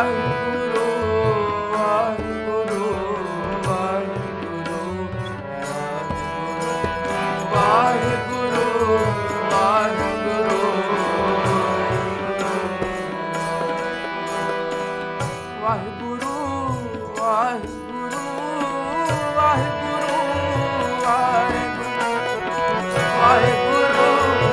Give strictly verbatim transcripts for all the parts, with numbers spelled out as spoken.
ਵਾਹਿਗੁਰੂ ਵਾਹਿਗੁਰੂ ਵਾਹਿਗੁਰੂ ਵਾਹਿਗੁਰੂ ਵਾਹਿਗੁਰੂ ਵਾਹਿਗੁਰੂ ਵਾਹਿਗੁਰੂ ਵਾਹਿਗੁਰੂ ਵਾਹਿਗੁਰੂ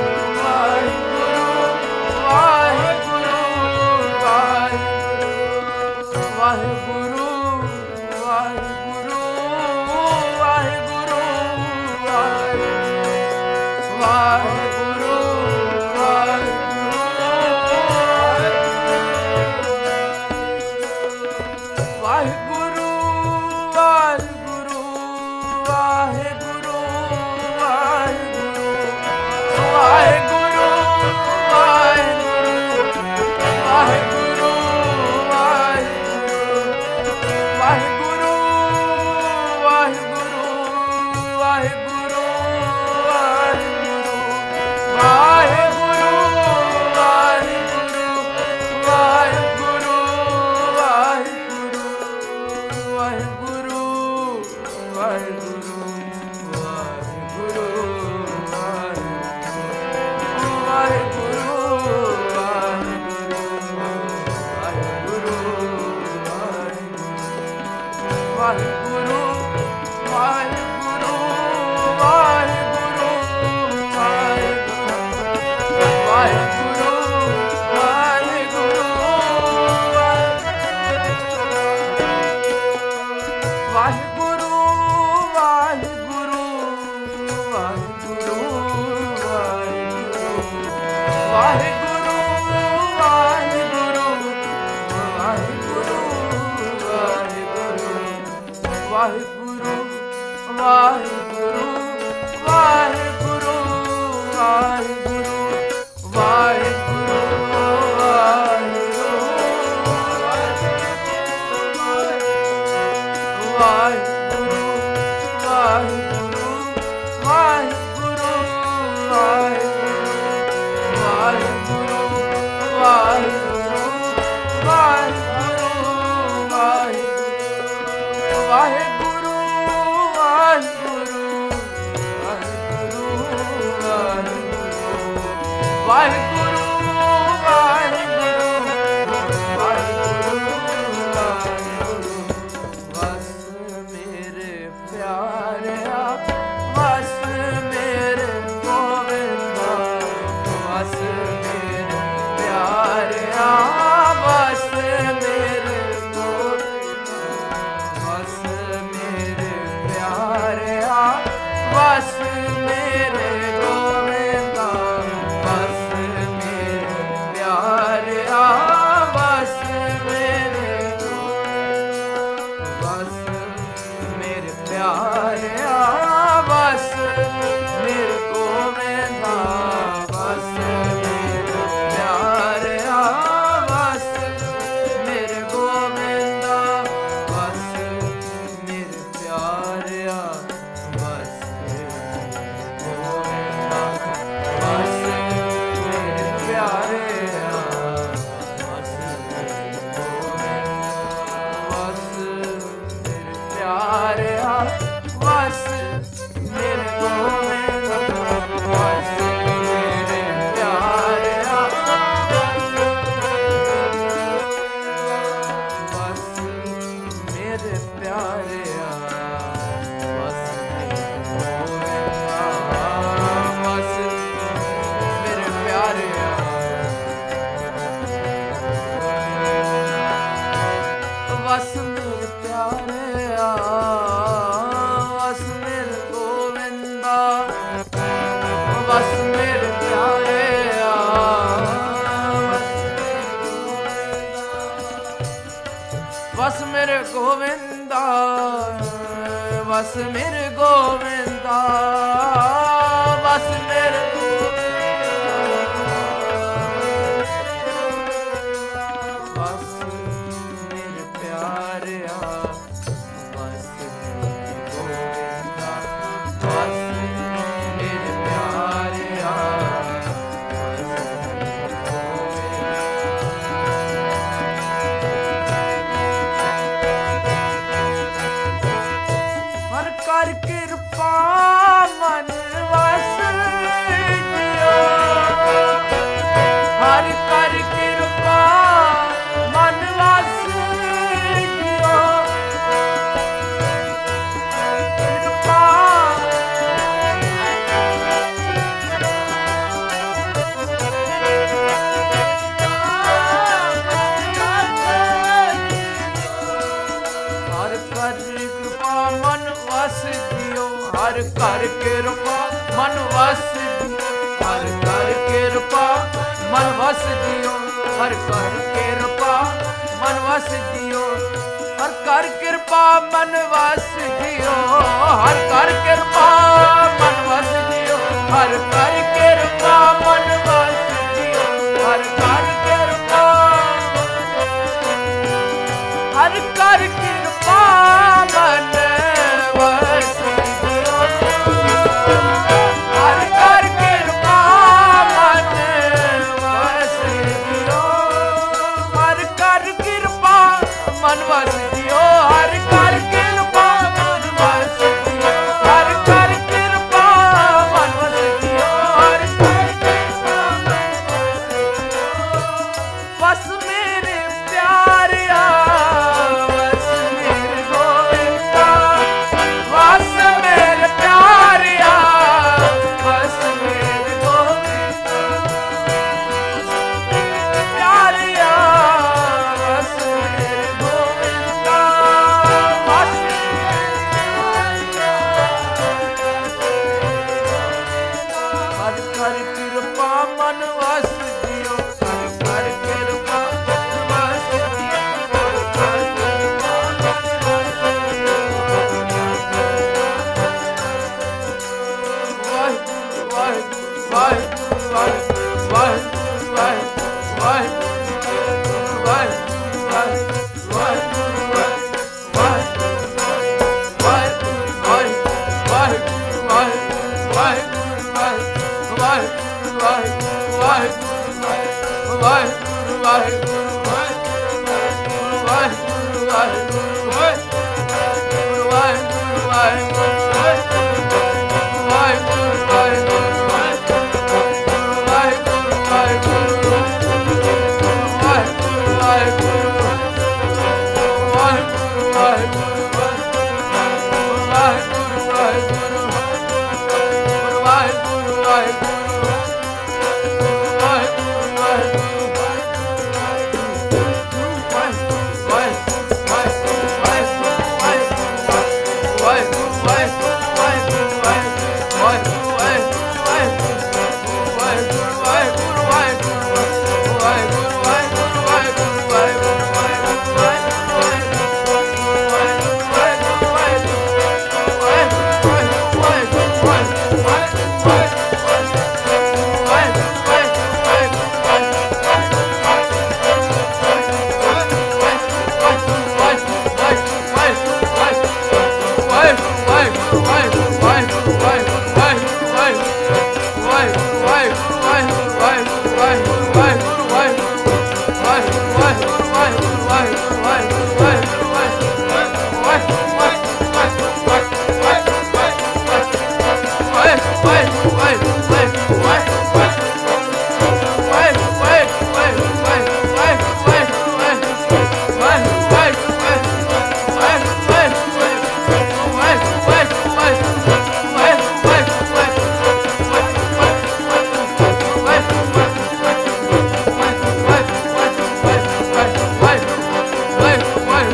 ਬਸ ਮੇਰੇ ਗੋਵਿੰਦਾ, ਬਸ ਮੇਰੇ ਬਸ ਮੇਰੇ ਪਿਆਰਿਆ, ਬਸ ਮੇਰੇ ਗੋਵਿੰਦਾ, ਬਸ ਮੇਰੇ ਪਿਆਰਿਆ, ਬਸ ਮੇਰੇ ਗੋਵਿੰਦਾ। ਹਰ ਕਰ ਕਿਰਪਾ ਮਨ ਵਸ ਹਰ ਕਰ ਕਿਰਪਾ ਮਨ ਵਸ ਜਿਉ ਹਰ ਕਰ ਕਿਰਪਾ ਮਨ ਵਸ ਜਿਉ ਹਰ ਕਰ ਕਿਰਪਾ ਮਨ ਵਸ ਜਿਉ ਹਰ ਕਰ ਕਿਰਪਾ ਮਨ ਵਸ ਜਿਉ ਹਰ ਕਰ ਕਿਰਪਾ ਮਨ ਵਸ ਜਿਉ ਹਰ ਕਰ ਕਿਰਪਾ ਹਰ ਕਰ ਕਿਰਪਾ ਮਨ ਵਸ ਜਿਉ ਹਰ ਕਰ ਕਿਰਪਾ ਮਨ ਵਸ ਜਿਉ ਹਰ ਕਰ ਕਿਰਪਾ ਮਨ ਵਸ ਜਿਉ ਹਰ ਕਰ ਕਿਰਪਾ ਮਨ ਵਸ ਜਿਉ ਹਰ ਕਰ ਕਿਰਪਾ ਮਨ ਵਸ ਜਿਉ ਹਰ ਕਰ ਕਿਰਪਾ ਵਸ ਮੇਰੇ ਪਿਆਰਿਆ ਵਸ ਮੇਰੇ ਗੋਬਿੰਦਾ ਵਸ ਮੇਰੇ ਪਿਆਰਿਆ ਵਸ ਮੇਰੇ ਗੋਬਿੰਦਾ ਪਿਆਰਿਆ ਵਸ ਮੇਰੇ ਗੋਬਿੰਦਾ ਵਸ ਹਰ ਕਰ ਕਿਰਪਾ ਮਨ ਵਸ ਜਿਉ ਹਰ ਕਰ ਕਿਰਪਾ ਮਨ ਵਸ ਜਿਉ ਹਰ ਕਰ ਕਿਰਪਾ ਮਨ ਵਸ ਵਾਹਿਗੁਰੂ ਵਾਹਿਗੁਰੂ ਵਾਹਿਗੁਰੂ ਵਾਹਿਗੁਰੂ ਵਾਹਿਗੁਰੂ ਵਾਹਿਗੁਰੂ ਵਾਹਿਗੁਰੂ ਵਾਹਿਗੁਰੂ ਵਾਹਿਗੁਰੂ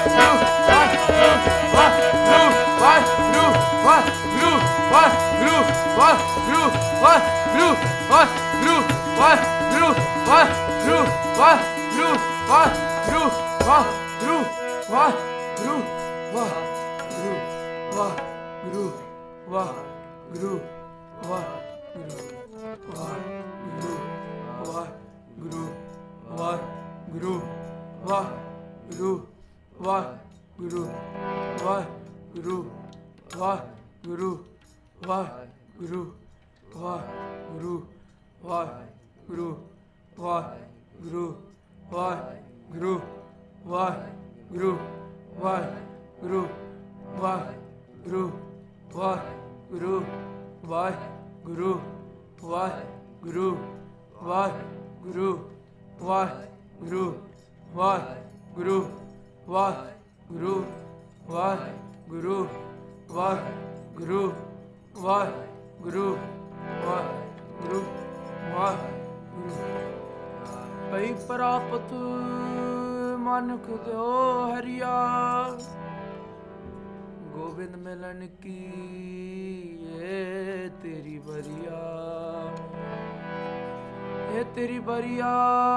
ਪਈ ਪ੍ਰਾਪਤ ਮਨੁਖ ਦਿਓ ਹਰਿਆ, ਗੋਬਿੰਦ ਮਿਲਨ ਕੀ ਏ ਤੇਰੀ ਬਰੀਆ, ਏ ਤੇਰੀ ਬਰੀਆ,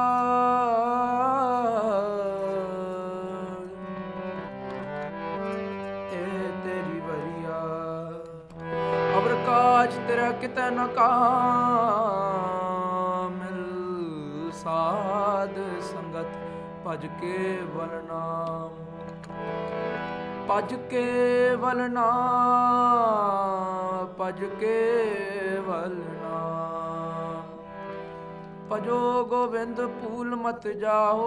ਏ ਤੇਰੀ ਬਰੀਆ। ਅਬਰ ਕਾਜ ਤੇਰਾ ਕਿਤੇ ਨਾ ਕਾਮਿਲ, ਸਾਧ ਸੰਗਤ ਭਜ ਕੇ ਵਲ ਨਾਮ, ਭਜ ਕੇ ਵਲ ਨਾਮ, ਭਜ ਕੇ ਵਲ ਨਾਮ। ਭਜੋ ਗੋਬਿੰਦ ਭੂਲ ਮਤ ਜਾਓ,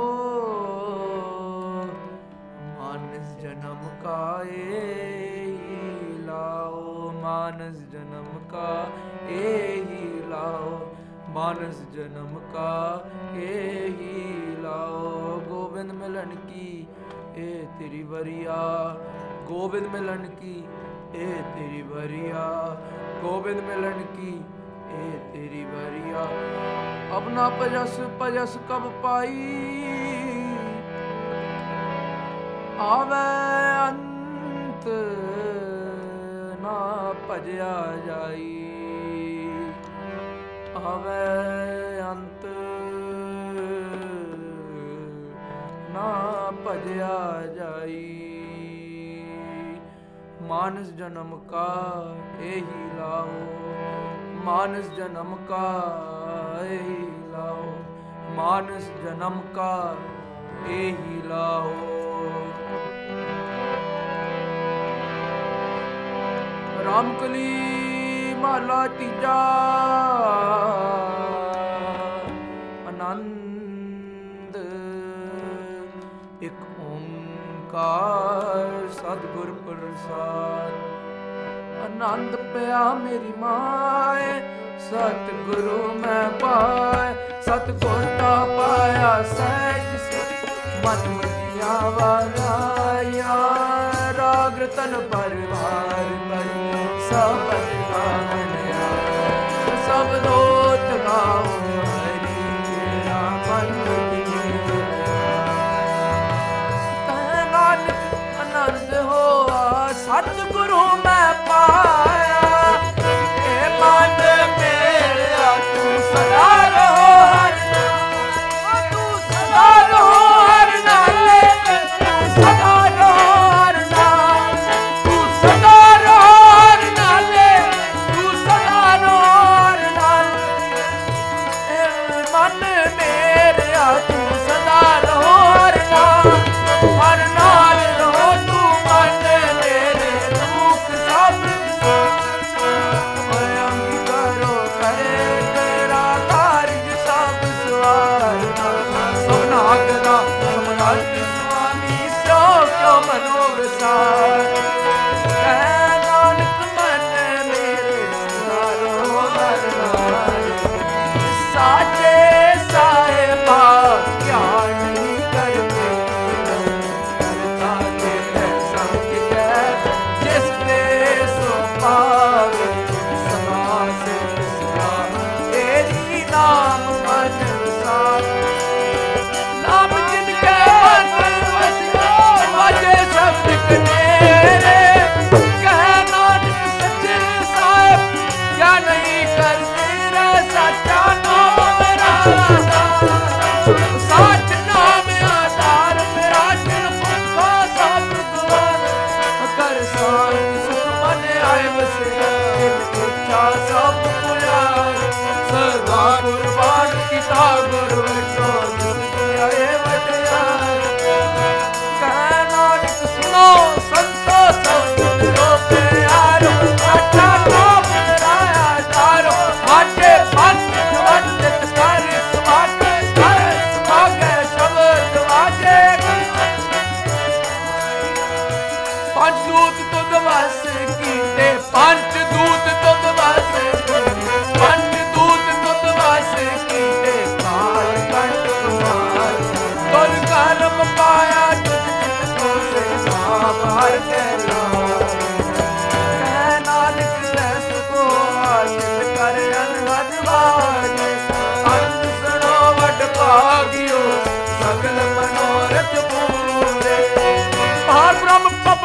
ਮਾਨਸ ਜਨਮ ਕਾ ਏਹੀ ਲਾਓ, ਮਾਨਸ ਜਨਮ ਕਾ ਏਹੀ ਲਾਓ, मानस जन्म का यही लाओ। गोविंद मिलन की ए तेरी बरिया, गोविंद मिलन की ए तेरी बरिया, गोविंद मिलन की ए तेरी बरिया। अब ना पजस पजस कब पाई, आवे अंत ना भजया जाई, आवे अंत ना भजया जाई। मानस जन्म का यही लाओ, मानस जन्म का यही लाओ, मानस जन्म का यही लाओ। रामकली महला तीजा, आनंद एक ओंकार सतगुर प्रसाद। आनंद पिया मेरी माए, सतगुरु मैं पाए, सतगुर का पाया सहज से मन मतिया वाला। राग रतन परिवार पर सब गावनिया, सब दोत गाओ हरि तेरा मन नानक आनंद होआ सतगुरु मैं पाया। ए मन मेरा तू सदा रहो हर नाम, तू सदा रहो हर नाले, तू सदा रहो हर नाम, तू सदा रहो हर नाले, तू सदा रहो हर नाले। ए मन मेरा तू सदा रहो हर नाम, हर नाल रहो तू मन मेरे। ਪੰਜ ਦੂਤ ਤੁਧ ਵਸ ਕੀਤੇ, ਪੰਜ ਦੂਤ ਤੁਧ ਵਸ ਕੀਤੇ, ਪੰਜ ਦੂਤ ਤੁਧ ਵਸ ਕੀਤੇ, ਕਾਲ ਕੰਟ ਕੁਮਾਰ ਤੁਧ ਕਰਮ ਪਾਇਆ, ਤੁਧ ਚਿਤ ਕੋ ਸੇ ਬਾਹਰ ਕੇ ਲਾਏ। ਕਹਿ ਨਾਨਕ ਰਸ ਕੋ ਆਸ਼ਿਤ ਕਰ ਅਨਹਦ ਵਾਜੇ, ਅੰਤ ਸੁਣੋ ਵਡ ਭਾਗਿਓ ਸਗਲ ਮਨੋਰਥ ਪੂਰੇ। ਪਾਰ ਬ੍ਰਹਮ